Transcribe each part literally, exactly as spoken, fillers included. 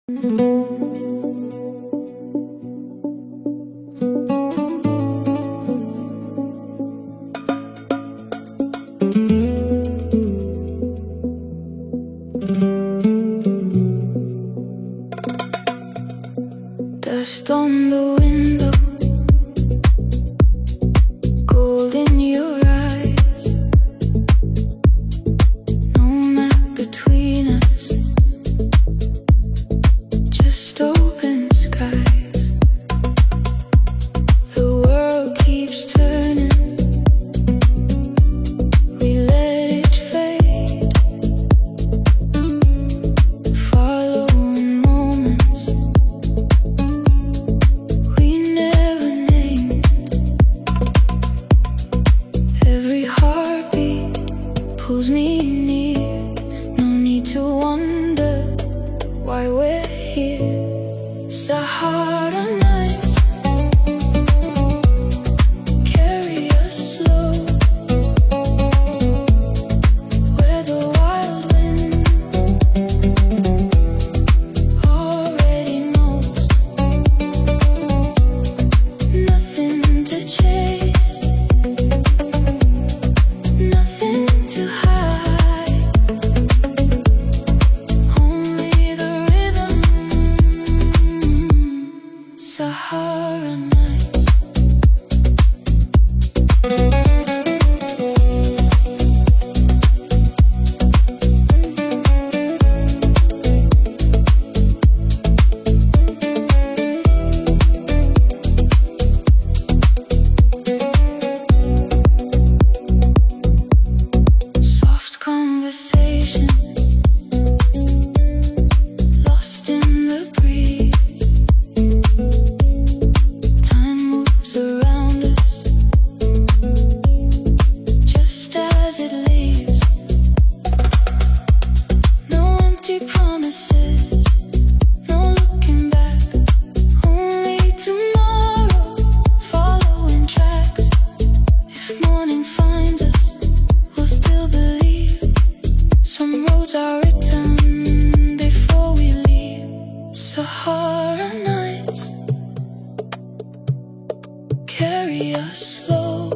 Dust on the window, gold in your eyes, no map between us, just open skies. The world keeps turning, we let it fade, following moments we never named. Every heartbeat pulls me near, no need to wonder why we're here. Sahara nights carry us slow, where the wild wind already knows. Nothing to chase, nothing to hide, only the rhythm. Sahara nights. Soft conversation, lost in the breeze. Time moves around us, just as it leaves. No empty promises, no looking back, only tomorrow, following tracks. If morning finds us, we'll still believe. Some roads are written before we leave. Sahara nights carry us slow,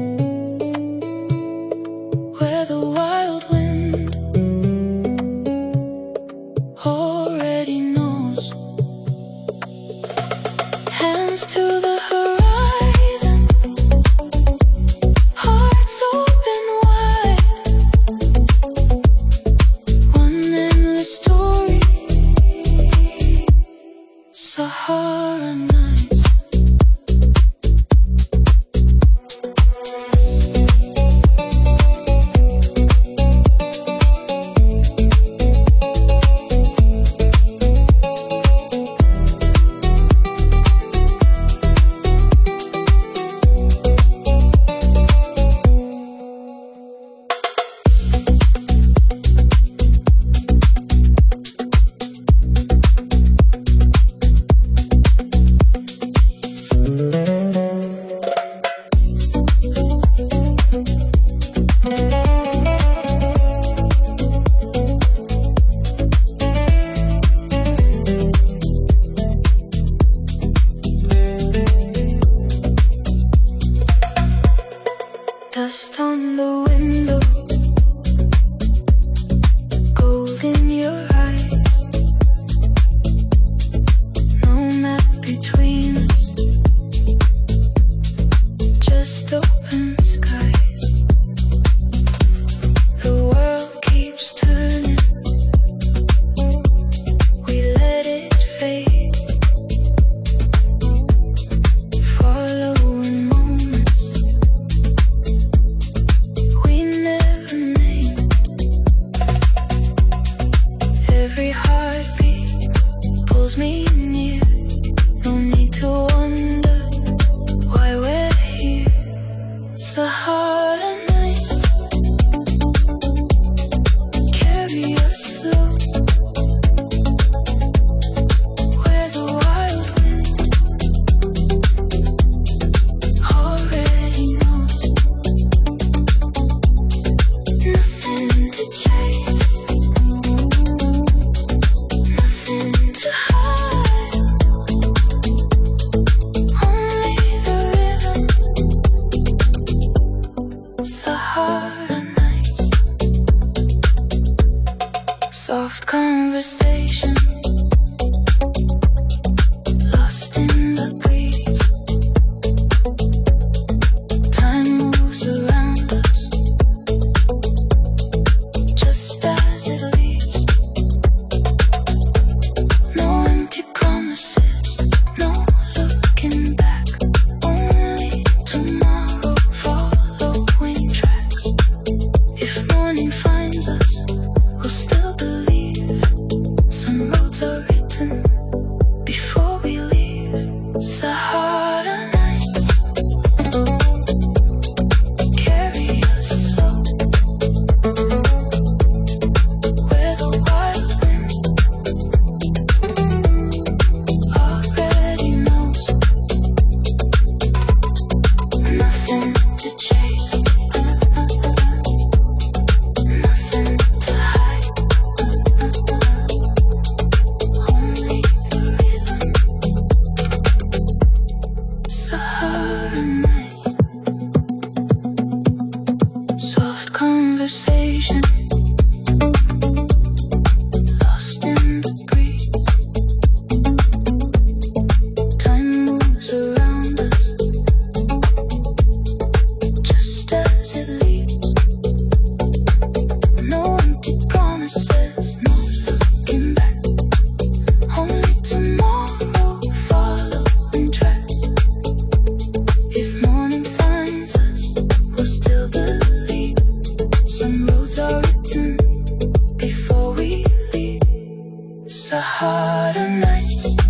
where the wild wind already knows. Hands to the horizon, hearts open wide, one endless story. Sahara nights. nights.